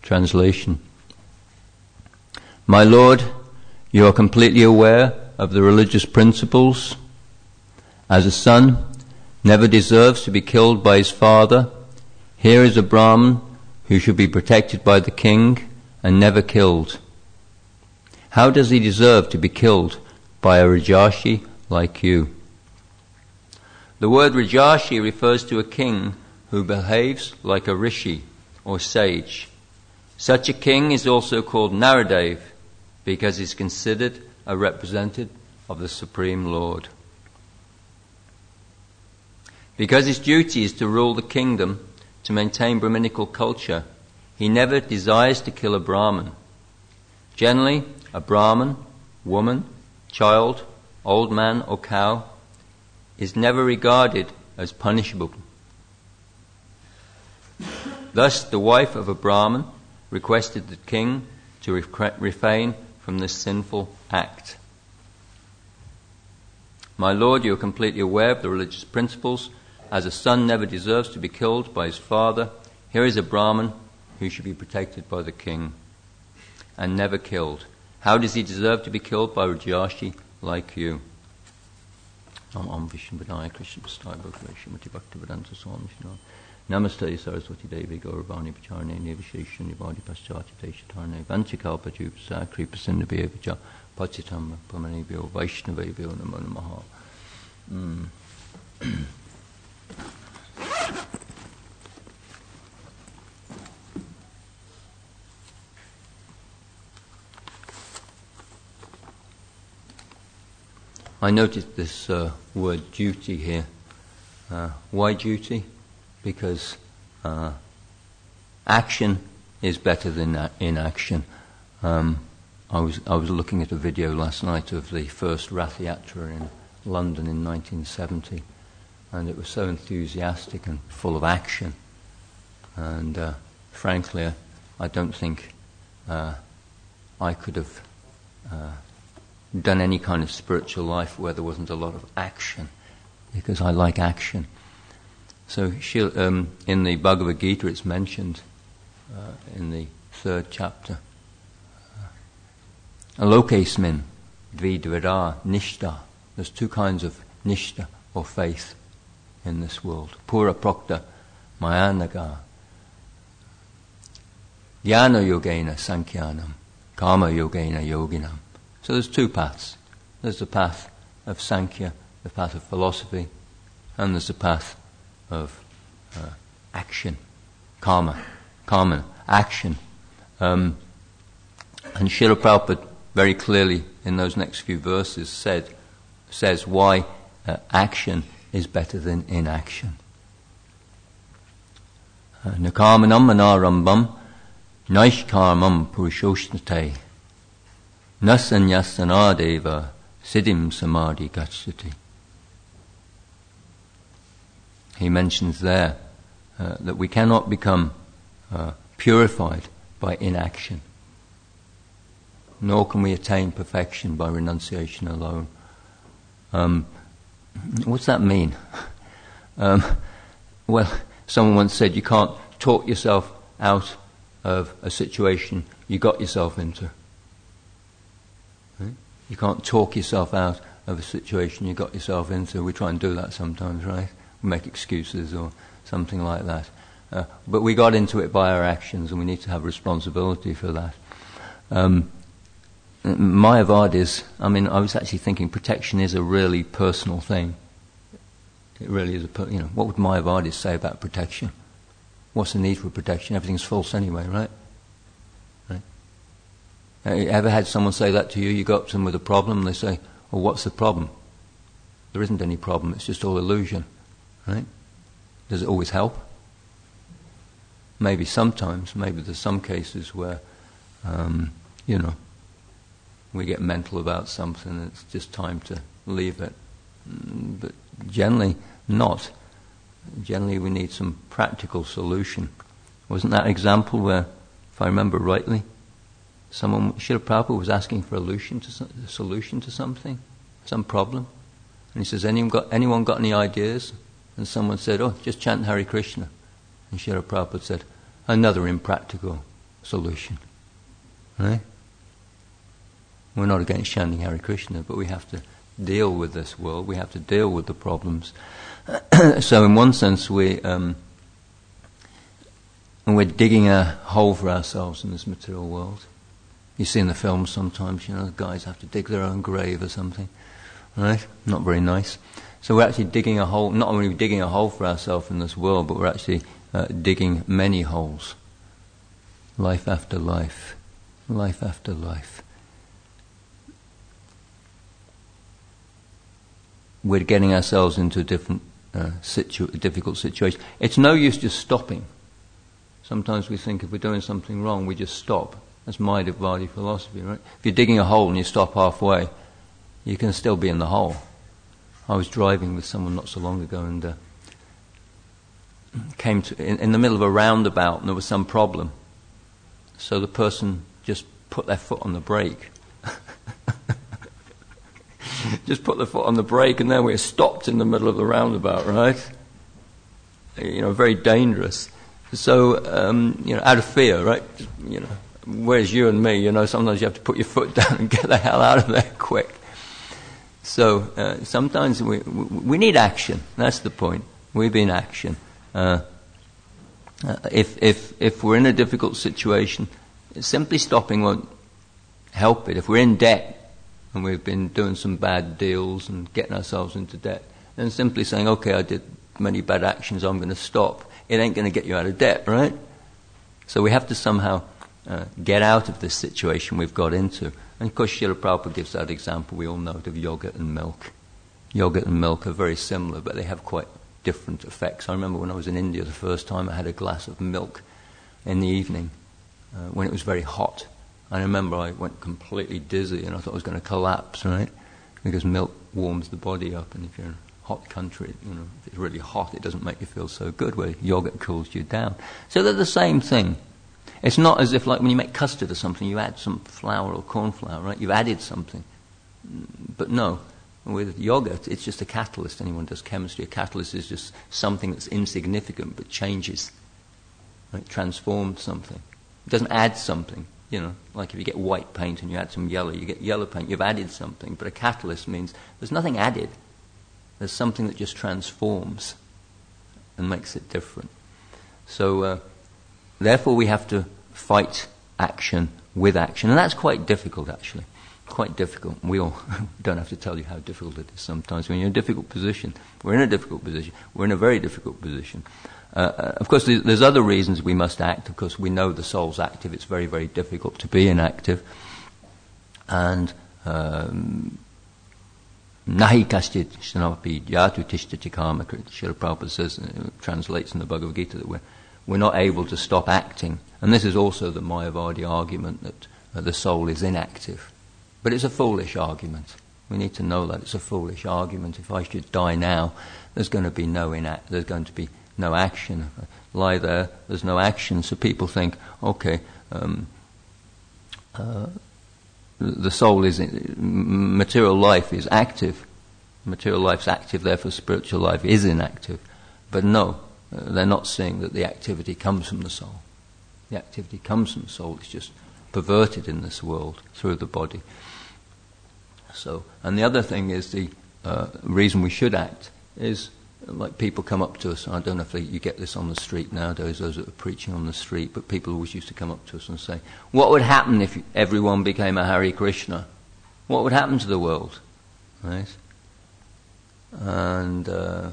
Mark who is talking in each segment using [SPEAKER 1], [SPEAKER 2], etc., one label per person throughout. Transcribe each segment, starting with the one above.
[SPEAKER 1] Translation. My Lord, you are completely aware of the religious principles. As a son never deserves to be killed by his father, here is a Brahmin who should be protected by the king and never killed. How does he deserve to be killed by a Rajarshi like you? The word Rajarshi refers to a king who behaves like a rishi or sage. Such a king is also called Naradev because he is considered a representative of the Supreme Lord. Because his duty is to rule the kingdom, to maintain Brahminical culture, he never desires to kill a Brahmin. Generally, a Brahmin, woman, child, old man or cow is never regarded as punishable. Thus, the wife of a Brahmin requested the king to refrain from this sinful act. My Lord, you are completely aware of the religious principles. As a son never deserves to be killed by his father, here is a Brahmin who should be protected by the king and never killed. How does he deserve to be killed by Rajarshi like you? Om Vishnu Padaya Krishna Pastai Bhakti Mati Bhakti Vedanta Swami Shino Namaste Saraswati Devi Gauravani Pacharne Nivashesha Nivadi Paschati Deshatarne Vanchikalpa Jupasa Kripa Sindhabhyavicha Pachitam Pamanebhyo Vaishnavebhyo Namo Namaha. I noticed this word duty here. Why duty? Because action is better than inaction. I was looking at a video last night of the first Rath Yatra in London in 1970, and it was so enthusiastic and full of action. And frankly, I don't think I could have done any kind of spiritual life where there wasn't a lot of action, because I like action. So in the Bhagavad Gita it's mentioned in the 3rd chapter, Alokesmin dvidvada nishta. There's 2 kinds of nishta or faith in this world. Pura prokta mayanaga. Jnana yogena sankhyanam, karma yogena yoginam. So there's 2 paths. There's the path of Sankhya, the path of philosophy, and there's the path of action, karma, action. And Srila Prabhupada very clearly in those next few verses says why action is better than inaction. Nakarmanam manarambam naishkarmam purushoshnate nasanyasanadeva siddhim samadhi gacchati. He mentions there that we cannot become purified by inaction, nor can we attain perfection by renunciation alone. What's that mean? Well, someone once said you can't talk yourself out of a situation you got yourself into. Right? You can't talk yourself out of a situation you got yourself into. We try and do that sometimes, right? We make excuses or something like that. But we got into it by our actions, and we need to have responsibility for that. Mayavadis, I was actually thinking protection is a really personal thing. It really is what would Mayavadis say about protection? What's the need for protection? Everything's false anyway, right? You ever had someone say that to you? You go up to them with a problem, and they say, "Well, what's the problem?" There isn't any problem, it's just all illusion, right? Does it always help? Maybe sometimes, maybe there's some cases where, we get mental about something and it's just time to leave it. But generally not. Generally we need some practical solution. Wasn't that example where, if I remember rightly, Srila Prabhupada was asking for a solution to something, some problem? And he says, anyone got any ideas? And someone said, just chant Hare Krishna. And Srila Prabhupada said, another impractical solution. Right? We're not against chanting Hare Krishna, but we have to deal with this world. We have to deal with the problems. So in one sense, we're digging a hole for ourselves in this material world. You see in the films sometimes, the guys have to dig their own grave or something. Right? Not very nice. So we're actually digging a hole, not only digging a hole for ourselves in this world, but we're actually digging many holes. Life after life. Life after life. We're getting ourselves into a different difficult situation. It's no use just stopping. Sometimes we think if we're doing something wrong, we just stop. That's Mayavadi philosophy, right? If you're digging a hole and you stop halfway, you can still be in the hole. I was driving with someone not so long ago and came to in the middle of a roundabout and there was some problem. So the person just put their foot on the brake. Just put the foot on the brake and then we're stopped in the middle of the roundabout, right? Very dangerous. So, out of fear, right? Whereas you and me, sometimes you have to put your foot down and get the hell out of there quick. So sometimes we need action. That's the point. We be in action. If we're in a difficult situation, simply stopping won't help it. If we're in debt and we've been doing some bad deals and getting ourselves into debt, then simply saying, okay, I did many bad actions, I'm going to stop. It ain't going to get you out of debt, right? So we have to somehow get out of this situation we've got into. And of course, Srila Prabhupada gives that example we all know of yogurt and milk. Yogurt and milk are very similar, but they have quite different effects. I remember when I was in India the first time, I had a glass of milk in the evening when it was very hot. I remember I went completely dizzy and I thought I was going to collapse, right? Because milk warms the body up, and if you're in a hot country, if it's really hot, it doesn't make you feel so good, where yogurt cools you down. So they're the same thing. It's not as if, like, when you make custard or something, you add some flour or corn flour, right? You've added something. But no, with yogurt, it's just a catalyst. Anyone does chemistry, a catalyst is just something that's insignificant but changes, right? Transforms something. It doesn't add something. Like if you get white paint and you add some yellow, you get yellow paint, you've added something. But a catalyst means there's nothing added. There's something that just transforms and makes it different. So, therefore, we have to fight action with action. And that's quite difficult, actually. Quite difficult. We all don't have to tell you how difficult it is sometimes. When you're in a difficult position, we're in a difficult position. We're in a very difficult position. Of course, there's other reasons we must act. Of course, we know the soul's active. It's very, very difficult to be inactive. And nahi kaschit shanapi yatu tishtati kama. Srila Prabhupada says, translates in the Bhagavad Gita, that we're not able to stop acting. And this is also the Mayavadi argument that the soul is inactive. But it's a foolish argument. We need to know that it's a foolish argument. If I should die now, there's going to be no action. If I lie there, there's no action. So people think, okay, the soul is material life is active. Material life's active, therefore spiritual life is inactive. But no, they're not seeing that the activity comes from the soul. The activity comes from the soul. It's just perverted in this world through the body. So, and the other thing is the reason we should act is, like, people come up to us. I don't know if you get this on the street nowadays, those that are preaching on the street, but people always used to come up to us and say, what would happen if everyone became a Hare Krishna? What would happen to the world? Right? And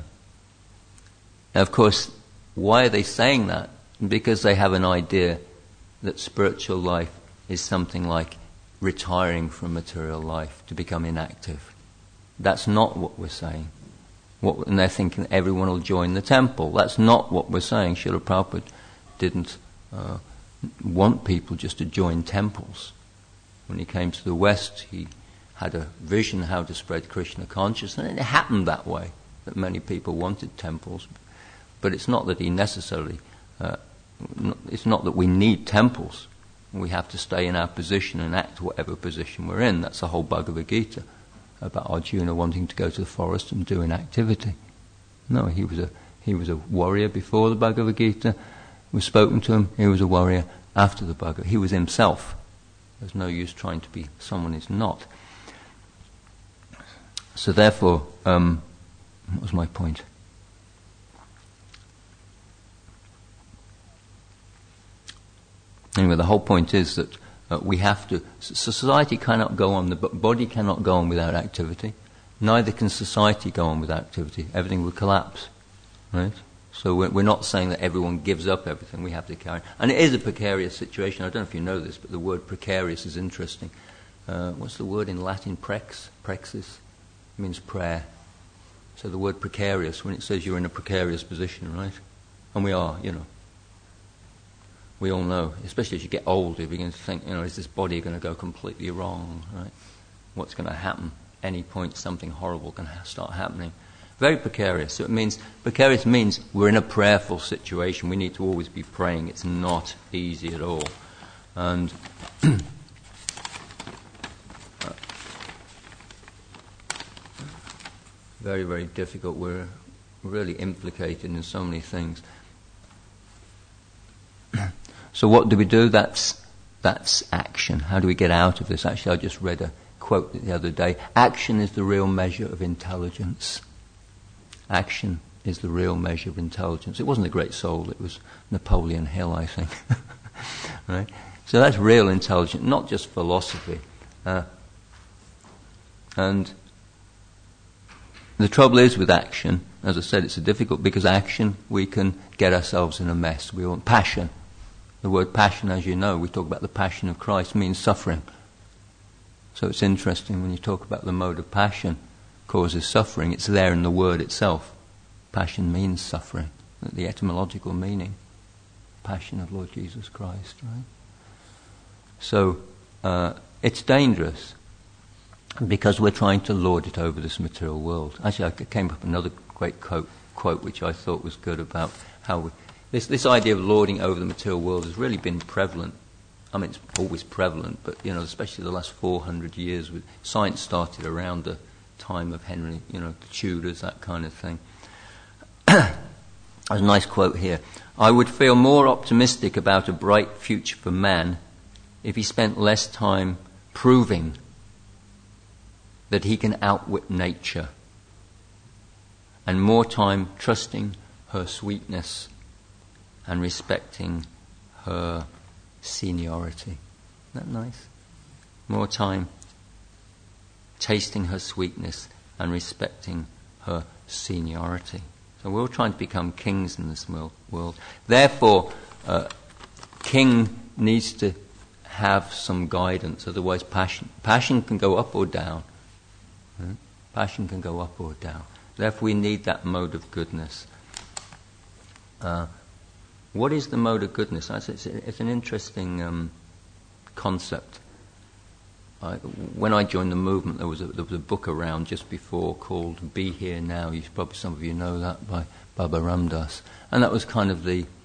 [SPEAKER 1] of course, why are they saying that? Because they have an idea that spiritual life is something like retiring from material life to become inactive. That's not what we're saying. And they're thinking everyone will join the temple. That's not what we're saying. Srila Prabhupada didn't want people just to join temples. When he came to the West, he had a vision how to spread Krishna consciousness, and it happened that way, that many people wanted temples. But it's not that he necessarily, it's not that we need temples. We have to stay in our position and act whatever position we're in. That's the whole Bhagavad Gita, about Arjuna wanting to go to the forest and do an activity. No, he was a warrior before the Bhagavad Gita was spoken to him. He was a warrior after the Bhagavad. He was himself. There's no use trying to be someone he's not. So therefore, what was my point? Anyway, the whole point is that we have to... Society cannot go on, the body cannot go on without activity. Neither can society go on without activity. Everything would collapse, right? So we're not saying that everyone gives up everything. We have to carry... And it is a precarious situation. I don't know if you know this, but the word precarious is interesting. What's the word in Latin? Praxis? It means prayer. So the word precarious, when it says you're in a precarious position, right? And we are, We all know, especially as you get older, you begin to think, is this body going to go completely wrong, right? What's going to happen? Any point something horrible can start happening. Very precarious. So precarious means we're in a prayerful situation. We need to always be praying. It's not easy at all. And very, very difficult. We're really implicated in so many things. So what do we do? That's action. How do we get out of this? Actually, I just read a quote the other day. Action is the real measure of intelligence. Action is the real measure of intelligence. It wasn't a great soul. It was Napoleon Hill, I think. Right? So that's real intelligence, not just philosophy. And the trouble is with action, as I said, it's difficult because action, we can get ourselves in a mess. We want passion. The word passion, as you know, we talk about the passion of Christ, means suffering. So it's interesting when you talk about the mode of passion causes suffering, it's there in the word itself. Passion means suffering, the etymological meaning. Passion of Lord Jesus Christ, right? So it's dangerous because we're trying to lord it over this material world. Actually, I came up with another great quote which I thought was good about how this idea of lording over the material world has really been prevalent. I mean, it's always prevalent, but, especially the last 400 years, with science started around the time of Henry, the Tudors, that kind of thing. There's a nice quote here. I would feel more optimistic about a bright future for man if he spent less time proving that he can outwit nature and more time trusting her sweetness and respecting her seniority. Isn't that nice? More time tasting her sweetness and respecting her seniority. So we're all trying to become kings in this world. Therefore, king needs to have some guidance, otherwise passion can go up or down. Passion can go up or down. Therefore we need that mode of goodness. What is the mode of goodness? It's an interesting concept. When I joined the movement, there was a book around just before called Be Here Now. Probably some of you know that, by Baba Ram Dass. And that was kind of the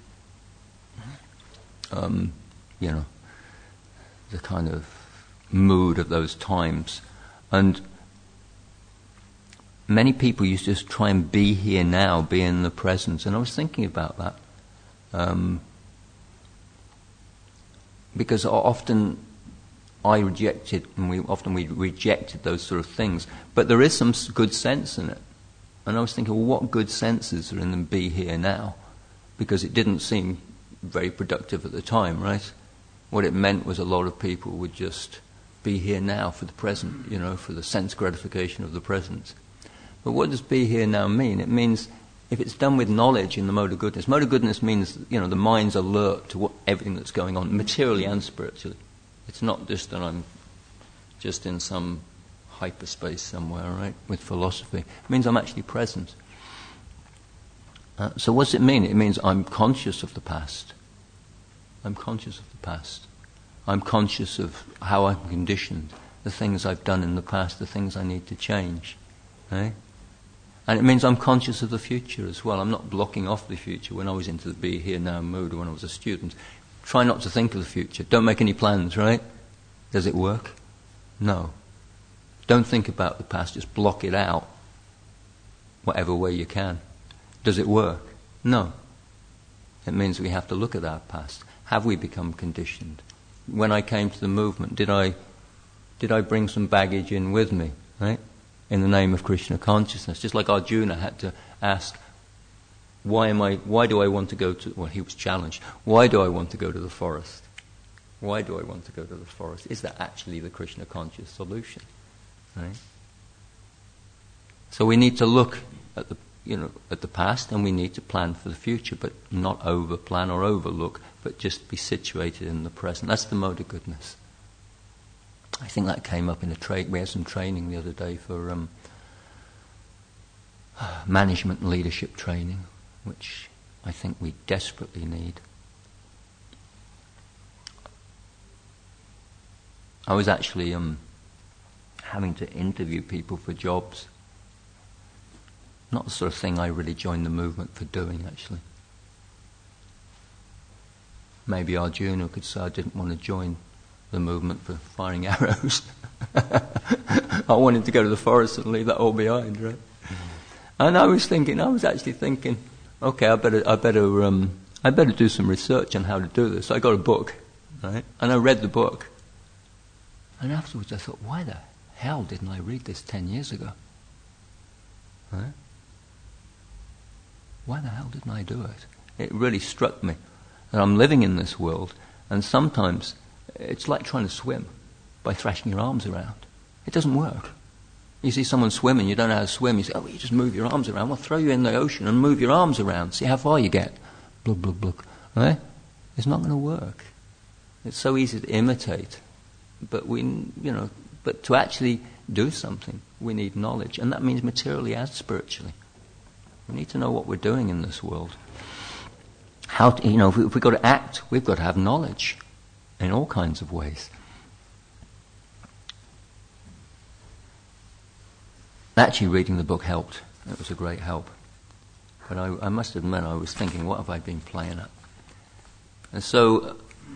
[SPEAKER 1] kind of mood of those times. And many people used to just try and be here now, be in the present. And I was thinking about that. Because often I rejected, and we rejected those sort of things. But there is some good sense in it. And I was thinking, well, what good senses are in them be here now? Because it didn't seem very productive at the time, right? What it meant was a lot of people would just be here now for the present, for the sense gratification of the present. But what does be here now mean? It means if it's done with knowledge in the mode of goodness means, the mind's alert to everything that's going on, materially and spiritually. It's not just that I'm just in some hyperspace somewhere, right, with philosophy. It means I'm actually present. So what does it mean? It means I'm conscious of the past. I'm conscious of the past. I'm conscious of how I'm conditioned, the things I've done in the past, the things I need to change. Right? And it means I'm conscious of the future as well. I'm not blocking off the future. When I was into the be here now mood, or when I was a student, try not to think of the future. Don't make any plans, right? Does it work? No. Don't think about the past. Just block it out, whatever way you can. Does it work? No. It means we have to look at our past. Have we become conditioned? When I came to the movement, did I bring some baggage in with me, right? In the name of Krishna consciousness, just like Arjuna had to ask, why do I want to go to, well, he was challenged, why do I want to go to the forest? Why do I want to go to the forest? Is that actually the Krishna conscious solution? Right? So we need to look at the past, and we need to plan for the future, but not over-plan or overlook, but just be situated in the present. That's the mode of goodness. I think that came up in we had some training the other day for management and leadership training, which I think we desperately need. I was actually having to interview people for jobs. Not the sort of thing I really joined the movement for doing, actually. Maybe Arjuna could say I didn't want to join the movement for firing arrows. I wanted to go to the forest and leave that all behind, right? And I was actually thinking, okay, I better do some research on how to do this. So I got a book, right? And I read the book. And afterwards I thought, why the hell didn't I read this 10 years ago? Right? Why the hell didn't I do it? It really struck me that I'm living in this world, and sometimes it's like trying to swim by thrashing your arms around. It doesn't work. You see someone swimming, you don't know how to swim, you say, you just move your arms around. Well, throw you in the ocean and move your arms around. See how far you get. Blub, blub, blub. Right? It's not going to work. It's so easy to imitate. But but to actually do something, we need knowledge. And that means materially and spiritually. We need to know what we're doing in this world. If we've got to act, we've got to have knowledge in all kinds of ways. Actually, reading the book helped. It was a great help. But I must admit, I was thinking, what have I been playing at? And so,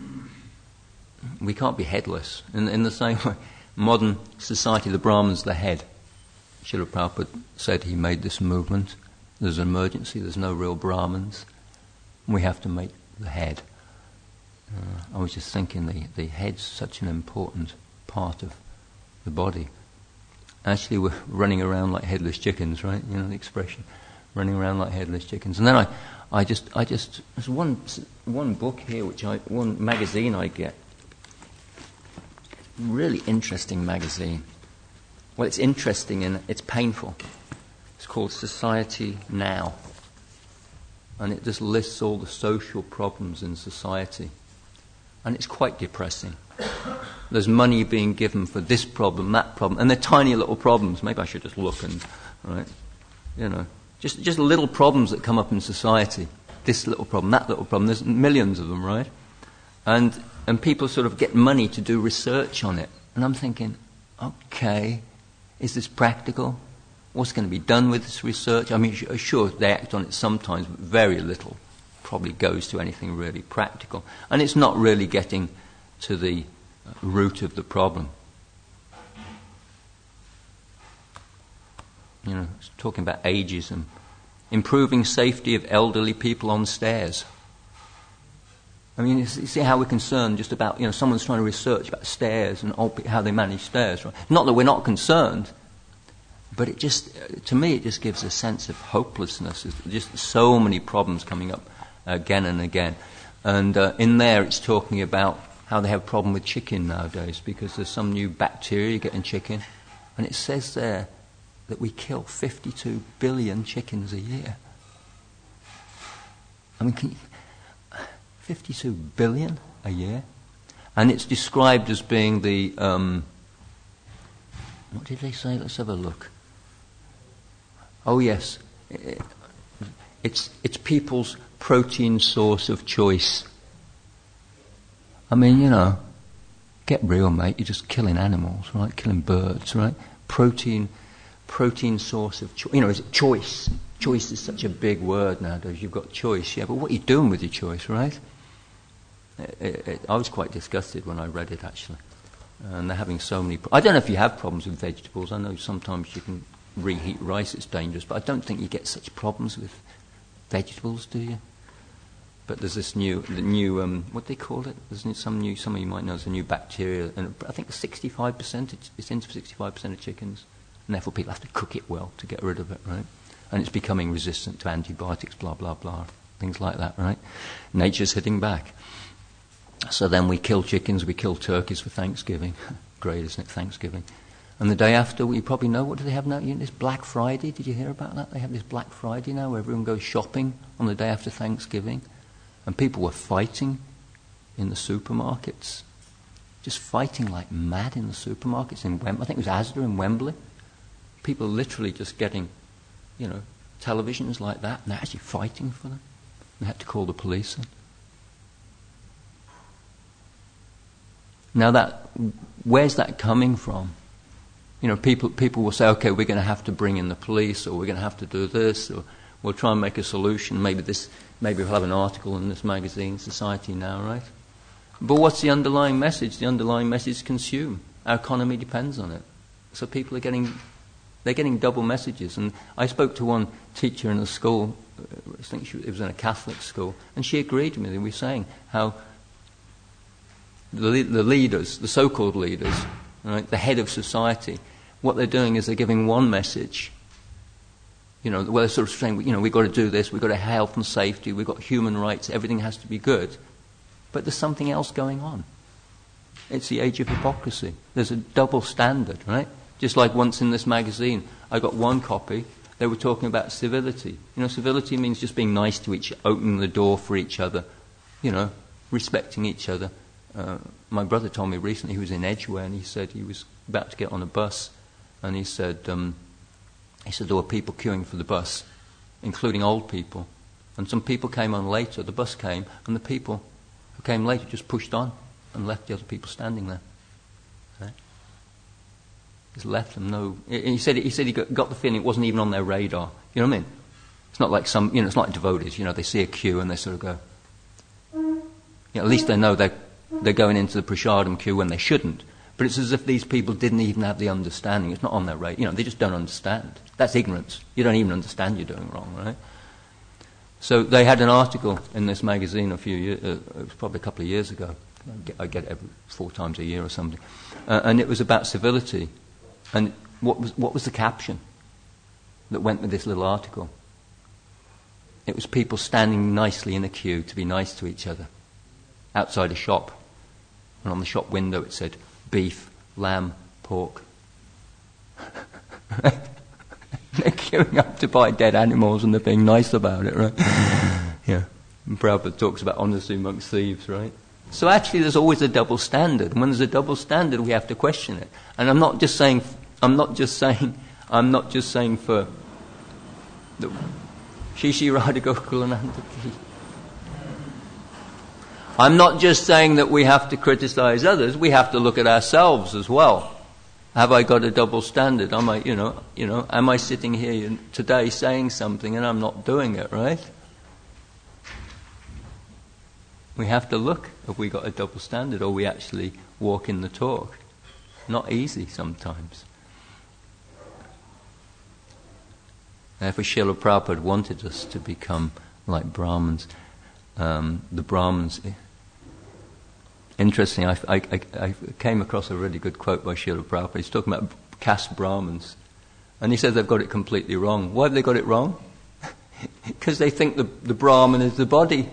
[SPEAKER 1] we can't be headless. In the same way, modern society, the Brahman's the head. Srila Prabhupada said he made this movement. There's an emergency, there's no real Brahmins. We have to make the head. I was just thinking the head's such an important part of the body. Actually, we're running around like headless chickens, right? You know the expression, running around like headless chickens. And then I just there's one book here, one magazine I get. Really interesting magazine. Well, it's interesting and it's painful. It's called Society Now. And it just lists all the social problems in society. And it's quite depressing. There's money being given for this problem, that problem, and they're tiny little problems. Maybe I should just look and, right, just little problems that come up in society. This little problem, that little problem. There's millions of them, right? And people sort of get money to do research on it. And I'm thinking, okay, is this practical? What's going to be done with this research? I mean, sure, they act on it sometimes, but very little probably goes to anything really practical. And it's not really getting to the root of the problem. It's talking about ageism. Improving safety of elderly people on stairs. I mean, you see how we're concerned just about, someone's trying to research about stairs and how they manage stairs, right? Not that we're not concerned, but to me, it just gives a sense of hopelessness. There's just so many problems coming up again and again. And in there, it's talking about how they have a problem with chicken nowadays because there's some new bacteria you get in chicken. And it says there that we kill 52 billion chickens a year. I mean, 52 billion a year? And it's described as being the... what did they say? Let's have a look. Oh, yes. It's people's protein source of choice. I mean, get real, mate. You're just killing animals, right? Killing birds, right? Protein source of choice. Is it choice? Choice is such a big word nowadays. You've got choice, yeah, but what are you doing with your choice, right? I was quite disgusted when I read it, actually. And they're having so many... I don't know if you have problems with vegetables. I know sometimes you can reheat rice, it's dangerous, but I don't think you get such problems with vegetables, do you? but there's the new what do they call it? There's some of you might know, there's a new bacteria, and I think 65%, it's into 65% of chickens, and therefore people have to cook it well to get rid of it, right? And it's becoming resistant to antibiotics, blah, blah, blah, things like that, right? Nature's hitting back. So then we kill chickens, we kill turkeys for Thanksgiving. Great, isn't it, Thanksgiving? And the day after, you probably know, what do they have now? This Black Friday, did you hear about that? They have this Black Friday now where everyone goes shopping on the day after Thanksgiving. And people were fighting in the supermarkets. Just fighting like mad in the supermarkets in Wembley. I think it was Asda in Wembley. People literally just getting, televisions like that, and they're actually fighting for them. They had to call the police in. Now where's that coming from? People will say, okay, we're going to have to bring in the police, or we're going to have to do this, or we'll try and make a solution. Maybe we'll have an article in this magazine, Society Now, right? But what's the underlying message? The underlying message is consume. Our economy depends on it. So people are getting double messages. And I spoke to one teacher in a school, I think it was in a Catholic school, and she agreed with me. We were saying how the leaders, the so-called leaders, right, the head of society, what they're doing is they're giving one message. Where they're sort of saying, we've got to do this, we've got to have health and safety, we've got human rights, everything has to be good. But there's something else going on. It's the age of hypocrisy. There's a double standard, right? Just like once in this magazine, I got one copy, they were talking about civility. Civility means just being nice to each other, opening the door for each other, respecting each other. My brother told me recently, he was in Edgware, and he said he was about to get on a bus, and he said there were people queuing for the bus, including old people. And some people came on later. The bus came, and the people who came later just pushed on and left the other people standing there. Right? Just left them. No. He said he got the feeling it wasn't even on their radar. You know what I mean? It's not like it's not like devotees. They see a queue and they sort of go. At least they know they're going into the prasadam queue when they shouldn't. But it's as if these people didn't even have the understanding. It's not on their radar. They just don't understand. That's ignorance. You don't even understand you're doing wrong, right? So they had an article in this magazine a few years, it was probably a couple of years ago. I get it 4 times a year or something. And it was about civility. And what was the caption that went with this little article? It was people standing nicely in a queue to be nice to each other outside a shop. And on the shop window it said, beef, lamb, pork. They're queuing up to buy dead animals and they're being nice about it, right? Yeah. And Prabhupada talks about honesty amongst thieves, right? So actually there's always a double standard. And when there's a double standard, we have to question it. And I'm not just saying for the Shishi Radha Gokulananda Ki. I'm not just saying that we have to criticize others, we have to look at ourselves as well. Have I got a double standard? Am I sitting here today saying something and I'm not doing it, right? We have to look if we got a double standard or we actually walk in the talk. Not easy sometimes. Therefore Srila Prabhupada wanted us to become like Brahmins. The Brahmins. Interesting, I came across a really good quote by Srila Prabhupada. He's talking about caste Brahmins. And he says they've got it completely wrong. Why have they got it wrong? Because they think the Brahmin is the body.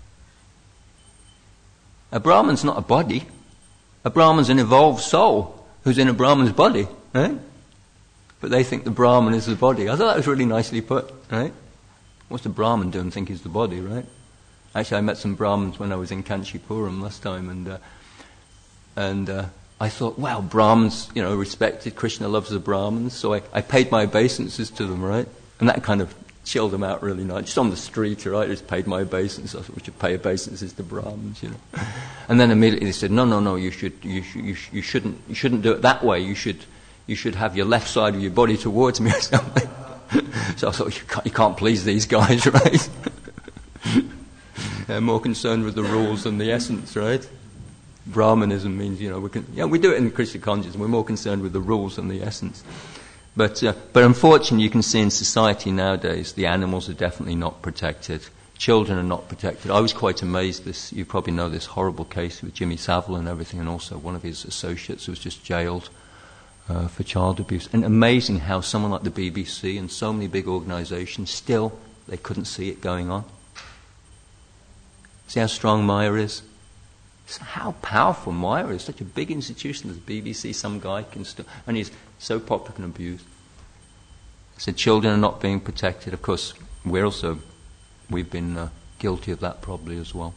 [SPEAKER 1] A Brahmin's not a body. A Brahmin's an evolved soul who's in a Brahmin's body. Right? But they think the Brahmin is the body. I thought that was really nicely put. Right? What's the Brahmin doing think he's the body, right? Actually, I met some Brahmins when I was in Kanchipuram last time, and I thought, wow, Brahmins, respected. Krishna loves the Brahmins, so I paid my obeisances to them, right? And that kind of chilled them out really nice. Just on the street, right? I just paid my obeisances. I thought we should pay obeisances to Brahmins, And then immediately they said, no, you shouldn't do it that way. You should have your left side of your body towards me or something. So I thought, you can't please these guys, right? They're more concerned with the rules than the essence, right? Brahmanism means, we do it in Krishna consciousness. We're more concerned with the rules than the essence. But unfortunately, you can see in society nowadays, the animals are definitely not protected. children are not protected. I was quite amazed. You probably know this horrible case with Jimmy Savile and everything, and also one of his associates who was just jailed for child abuse. And amazing how someone like the BBC and so many big organisations still, they couldn't see it going on. See how strong Maya is? How powerful Maya is. Such a big institution as the BBC, some guy can still, and he's so popular and abused. So children are not being protected. Of course, we've been guilty of that probably as well.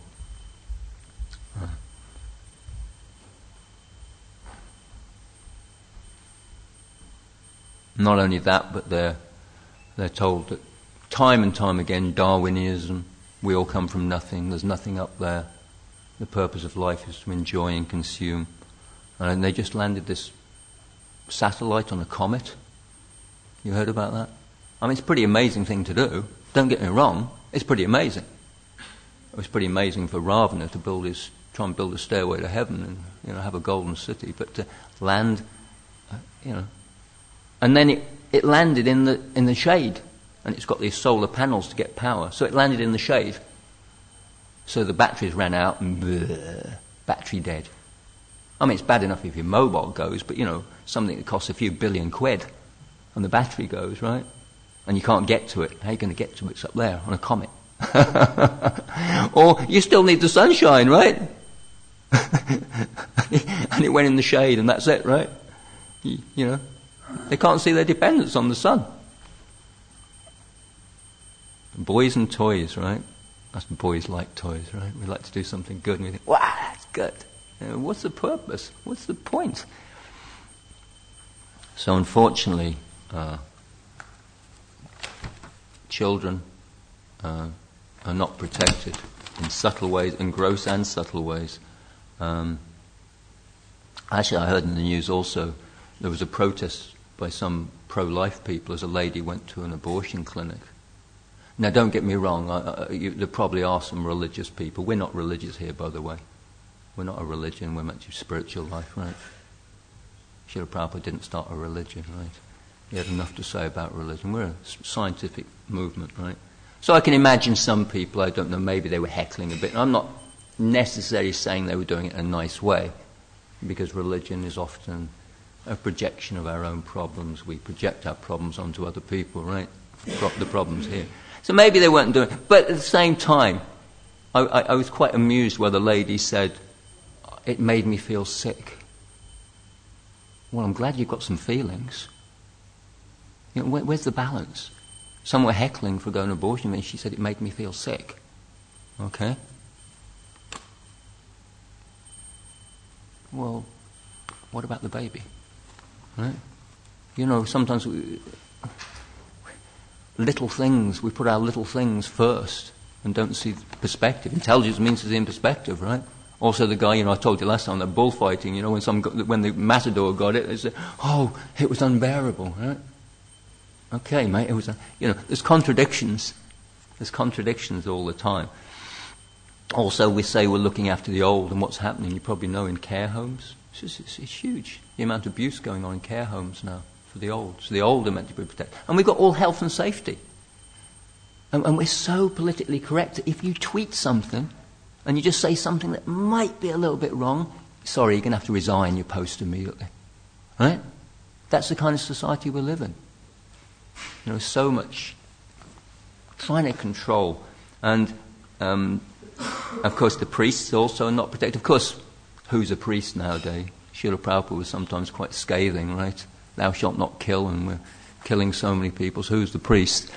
[SPEAKER 1] Not only that, but they're told that time and time again, Darwinism, we all come from nothing, there's nothing up there. The purpose of life is to enjoy and consume. And they just landed this satellite on a comet. You heard about that? I mean, it's a pretty amazing thing to do. Don't get me wrong, it's pretty amazing. It was pretty amazing for Ravana to try and build a stairway to heaven and have a golden city, but to land, and then it landed in the shade, and it's got these solar panels to get power, so it landed in the shade. So the batteries ran out, and battery dead. I mean, it's bad enough if your mobile goes, but something that costs a few billion quid, and the battery goes, right? And you can't get to it. How are you going to get to it? It's up there on a comet. Or you still need the sunshine, right? And it went in the shade, and that's it, right? They can't see their dependence on the sun. Boys and toys, right? Us boys like toys, right? We like to do something good, and we think, wow, that's good. What's the purpose? What's the point? So unfortunately, children are not protected in subtle ways, in gross and subtle ways. Actually, I heard in the news also there was a protest by some pro-life people as a lady went to an abortion clinic. Now, don't get me wrong, there probably are some religious people. We're not religious here, by the way. We're not a religion, we're meant to spiritual life, right? Srila Prabhupada didn't start a religion, right? He had enough to say about religion. We're a scientific movement, right? So I can imagine some people, I don't know, maybe they were heckling a bit. And I'm not necessarily saying they were doing it in a nice way, because religion is often a projection of our own problems. We project our problems onto other people, right? The problems here. So maybe they weren't doing it. But at the same time, I was quite amused where the lady said, it made me feel sick. Well, I'm glad you've got some feelings. Where's the balance? Some were heckling for going to abortion, and she said it made me feel sick. Okay? Well, what about the baby? Right? Sometimes little things, we put our little things first and don't see perspective. Intelligence means to see in perspective, right? Also the guy, I told you last time, that bullfighting, when the matador got it, they said, oh, it was unbearable, right? Okay, mate, it was, there's contradictions. There's contradictions all the time. Also, we say we're looking after the old, and what's happening, you probably know, in care homes. It's huge, the amount of abuse going on in care homes now for the old. So the old are meant to be protected. And we've got all health and safety. And we're so politically correct that if you tweet something, and you just say something that might be a little bit wrong, sorry, you're going to have to resign your post immediately. Right? That's the kind of society we live in. So much trying to control. And, of course, the priests also are not protected. Of course, who's a priest nowadays? Srila Prabhupada was sometimes quite scathing, right? Thou shalt not kill, and we're killing so many people, so who's the priest?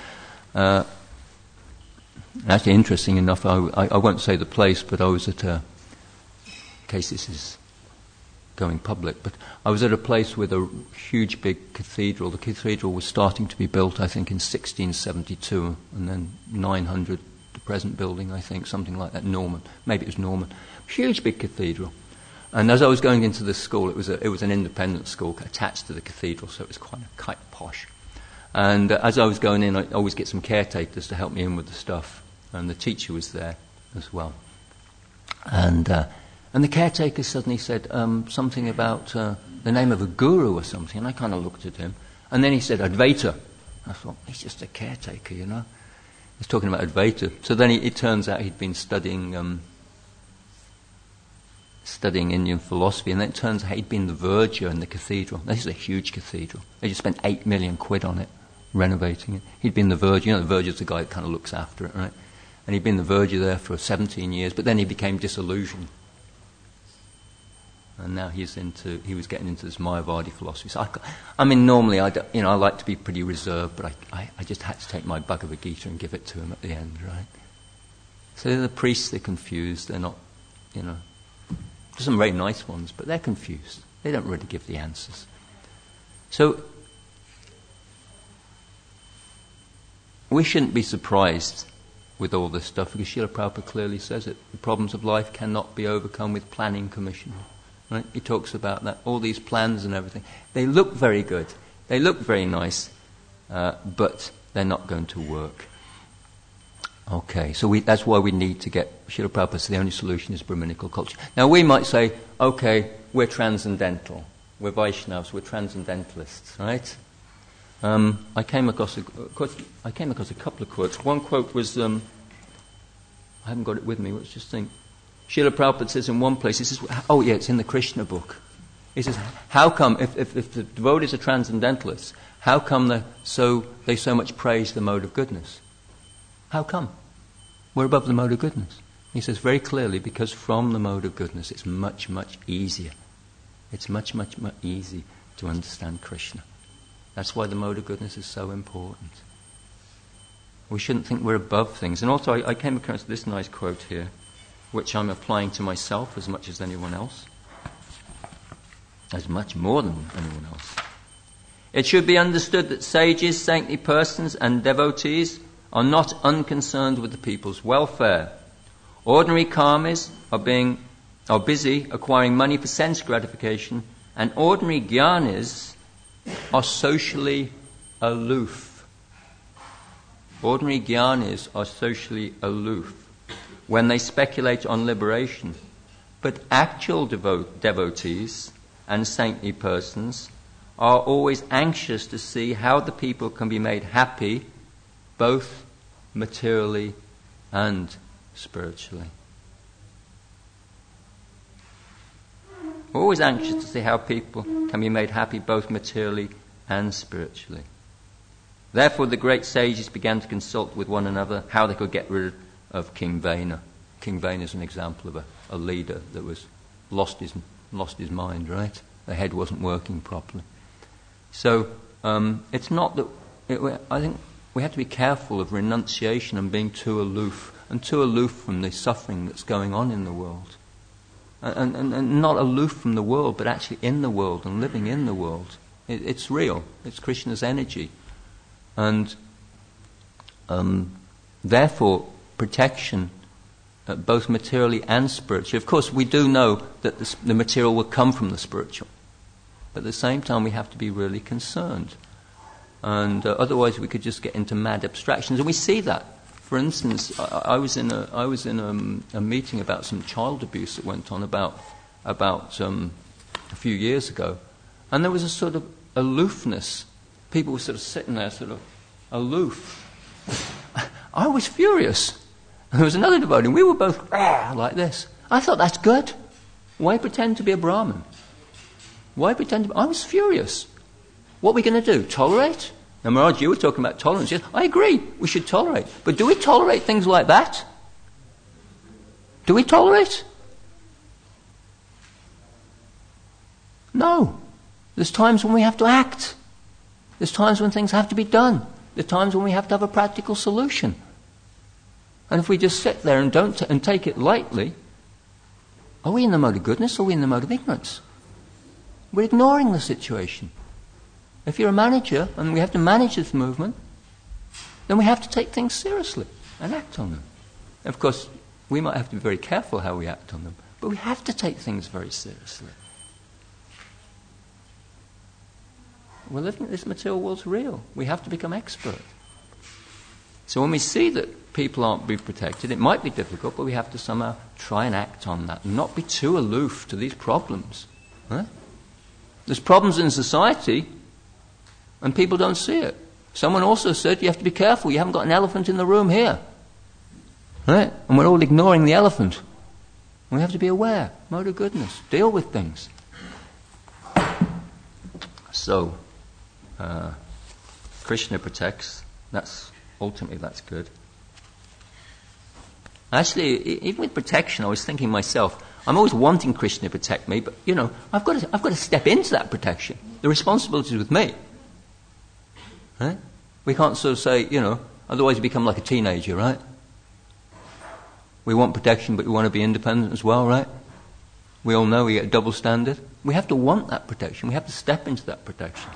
[SPEAKER 1] Actually, interesting enough, I won't say the place, but I was at in case this is going public, but I was at a place with a huge big cathedral. The cathedral was starting to be built, I think, in 1672, and then 900, the present building, I think, something like that, Norman. Maybe it was Norman. Huge big cathedral. And as I was going into this school, it was an independent school attached to the cathedral, so it was quite posh. And as I was going in, I always get some caretakers to help me in with the stuff, and the teacher was there as well. And the caretaker suddenly said something about the name of a guru or something, and I kind of looked at him. And then he said, Advaita. I thought, he's just a caretaker, He's talking about Advaita. So then it turns out he'd been studying Indian philosophy, and then it turns out he'd been the verger in the cathedral. This is a huge cathedral. They just spent 8 million quid on it, renovating it. He'd been the verger. You know, the verger's the guy that kind of looks after it, right? And he'd been the verger there for 17 years, but then he became disillusioned. And now he was getting into this Mayavadi philosophy. So normally I like to be pretty reserved, but I just had to take my Bhagavad Gita and give it to him at the end, right? So the priests, they're confused. They're not, there's some very nice ones, but they're confused. They don't really give the answers. So we shouldn't be surprised with all this stuff, because Srila Prabhupada clearly says it. The problems of life cannot be overcome with planning commission. Right? He talks about that, all these plans and everything. They look very good. They look very nice, but they're not going to work. Okay, so that's why we need to get Srila Prabhupada says the only solution is Brahminical culture. Now we might say, okay, we're transcendental. We're Vaishnavas, we're transcendentalists, right? I came across a couple of quotes. One quote was, I haven't got it with me, let's just think. Srila Prabhupada says in one place, he says, it's in the Krishna book. He says, how come, if the devotees are transcendentalists, how come they so much praise the mode of goodness? How come? We're above the mode of goodness. He says very clearly, because from the mode of goodness it's much, much easier. It's much, much, much easier to understand Krishna. That's why the mode of goodness is so important. We shouldn't think we're above things. And also I came across this nice quote here, which I'm applying to myself as much as anyone else. As much more than anyone else. It should be understood that sages, saintly persons and devotees are not unconcerned with the people's welfare. Ordinary karmis are busy acquiring money for sense gratification, and ordinary jnanis are socially aloof. Ordinary jnanis are socially aloof when they speculate on liberation. But actual devotees and saintly persons are always anxious to see how the people can be made happy, both materially and spiritually. We're always anxious to see how people can be made happy, both materially and spiritually. Therefore, the great sages began to consult with one another how they could get rid of King Vena. King Vena is an example of a leader that was lost his mind, right? The head wasn't working properly. So it's not that... I think we have to be careful of renunciation and being too aloof from the suffering that's going on in the world. And not aloof from the world, but actually in the world and living in the world. It's real. It's Krishna's energy. And therefore, protection, both materially and spiritually. Of course, we do know that the material will come from the spiritual. But at the same time, we have to be really concerned. And otherwise, we could just get into mad abstractions. And we see that. For instance, I was in a meeting about some child abuse that went on about a few years ago. And there was a sort of aloofness. People were sort of sitting there sort of aloof. I was furious. There was another devotee, and we were both like this. I thought, that's good. Why pretend to be a Brahmin? Why pretend to be... I was furious. What are we going to do? Tolerate? Now, Maharaj, you were talking about tolerance. Yes, I agree. We should tolerate. But do we tolerate things like that? Do we tolerate? No. There's times when we have to act. There's times when things have to be done. There's times when we have to have a practical solution. And if we just sit there and and take it lightly, are we in the mode of goodness or are we in the mode of ignorance? We're ignoring the situation. If you're a manager and we have to manage this movement, then we have to take things seriously and act on them. Of course, we might have to be very careful how we act on them, but we have to take things very seriously. We're living this material world's real. We have to become expert. So when we see that people aren't being protected, it might be difficult, but we have to somehow try and act on that and not be too aloof to these problems. Huh? There's problems in society and people don't see it. Someone also said you have to be careful. You haven't got an elephant in the room here. Right? And we're all ignoring the elephant. We have to be aware. Mother goodness. Deal with things. So, Krishna protects. Ultimately that's good. Actually, even with protection, I was thinking myself, I'm always wanting Krishna to protect me, but I've got to step into that protection. The responsibility is with me. Right? We can't sort of say, otherwise you become like a teenager, right? We want protection, but we want to be independent as well, right? We all know we get a double standard. We have to want that protection. We have to step into that protection.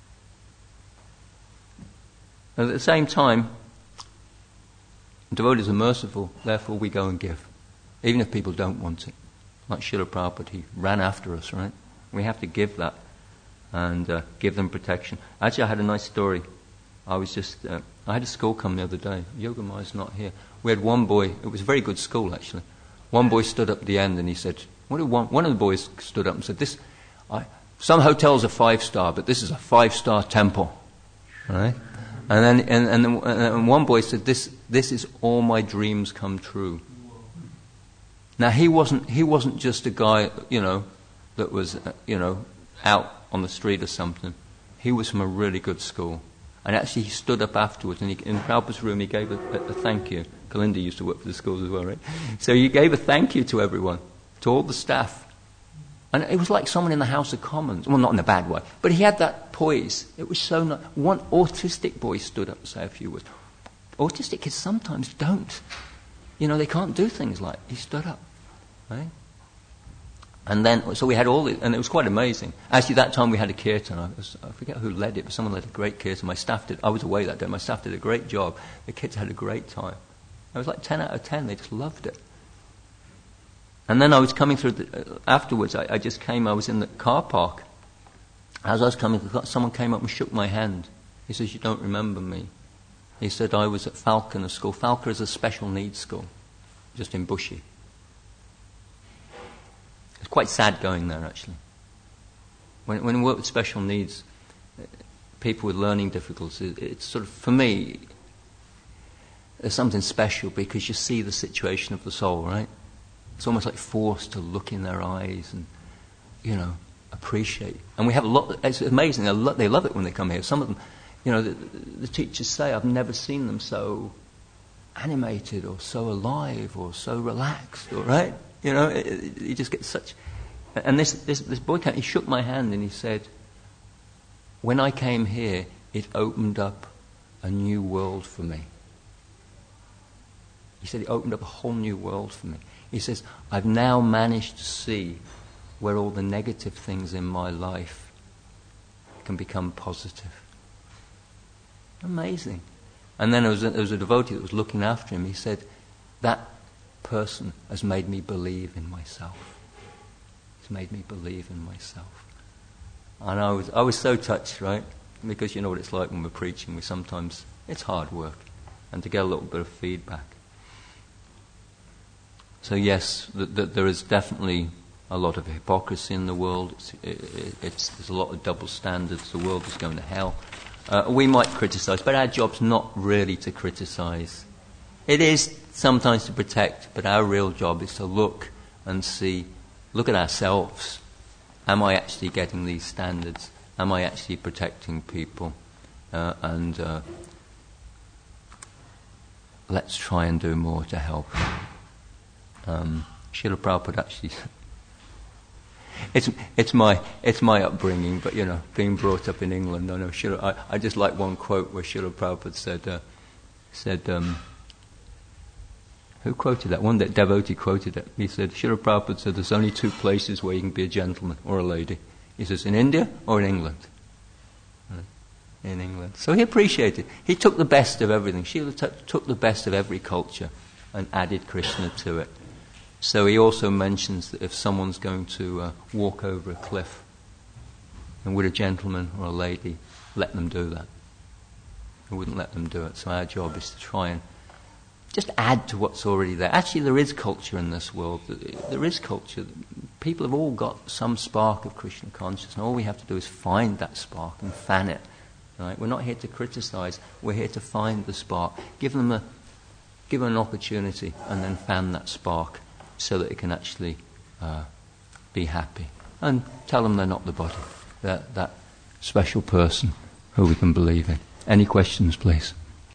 [SPEAKER 1] And at the same time, devotees are merciful, therefore we go and give. Even if people don't want it. Like Srila Prabhupada, he ran after us, right? We have to give that and give them protection. Actually, I had a nice story. I had a school come the other day. Yoga Maya's not here. We had one boy, it was a very good school actually. One boy stood up at the end and he said, one of the boys stood up and said, some hotels are 5-star, but this is a 5-star temple. Right? And then one boy said, this is all my dreams come true. Now he wasn't just a guy, that was, out on the street or something. He was from a really good school. And actually he stood up afterwards and in Prabhupada's room he gave a thank you. Kalinda used to work for the schools as well, right? So he gave a thank you to everyone, to all the staff. And it was like someone in the House of Commons. Well, not in a bad way, but he had that poise. It was so nice. One autistic boy stood up to say a few words. Autistic kids sometimes don't. They can't do things like he stood up. Right? And then, so we had all this, and it was quite amazing. Actually, that time we had a kirtan. I forget who led it, but someone led a great kirtan. My staff did. I was away that day. My staff did a great job. The kids had a great time. It was like 10 out of 10. They just loved it. And then I was coming through, afterwards, I just came, I was in the car park. As I was coming, someone came up and shook my hand. He says, "You don't remember me." He said, "I was at Falconer School." Falconer is a special needs school, just in Bushey. It's quite sad going there, actually. When we work with special needs, people with learning difficulties, it's sort of, for me, there's something special because you see the situation of the soul, right? It's almost like forced to look in their eyes and, appreciate. And we have a lot, it's amazing, they love it when they come here. Some of them, the teachers say, I've never seen them so animated or so alive or so relaxed, right? You just get such... And this boy came, he shook my hand and he said, when I came here, it opened up a new world for me. He said it opened up a whole new world for me. He says, I've now managed to see where all the negative things in my life can become positive. Amazing. And then there was a devotee that was looking after him. He said, that person has made me believe in myself. It's made me believe in myself. And I was so touched, right? Because you know what it's like when we're preaching. It's hard work. And to get a little bit of feedback. So yes, there is definitely a lot of hypocrisy in the world. There's a lot of double standards. The world is going to hell. We might criticize, but our job's not really to criticize. It is sometimes to protect, but our real job is to look at ourselves. Am I actually getting these standards? Am I actually protecting people? And let's try and do more to help. Srila Prabhupada actually... It's my upbringing, but being brought up in England, I just like one quote where Srila Prabhupada said, who quoted that? One devotee quoted it. He said, Srila Prabhupada said, there's only two places where you can be a gentleman or a lady. He says, in India or in England. In England. So he appreciated. He took the best of everything. Srila took the best of every culture and added Krishna to it. So he also mentions that if someone's going to walk over a cliff, and would a gentleman or a lady let them do that? He wouldn't let them do it. So our job is to try and just add to what's already there. Actually, there is culture in this world. There is culture. People have all got some spark of Krishna consciousness, and all we have to do is find that spark and fan it Right? We're not here to criticize. We're here to find the spark. Give them an opportunity, and then fan that spark so that it can actually be happy. And tell them they're not the body. That special person who we can believe in. Any questions, please?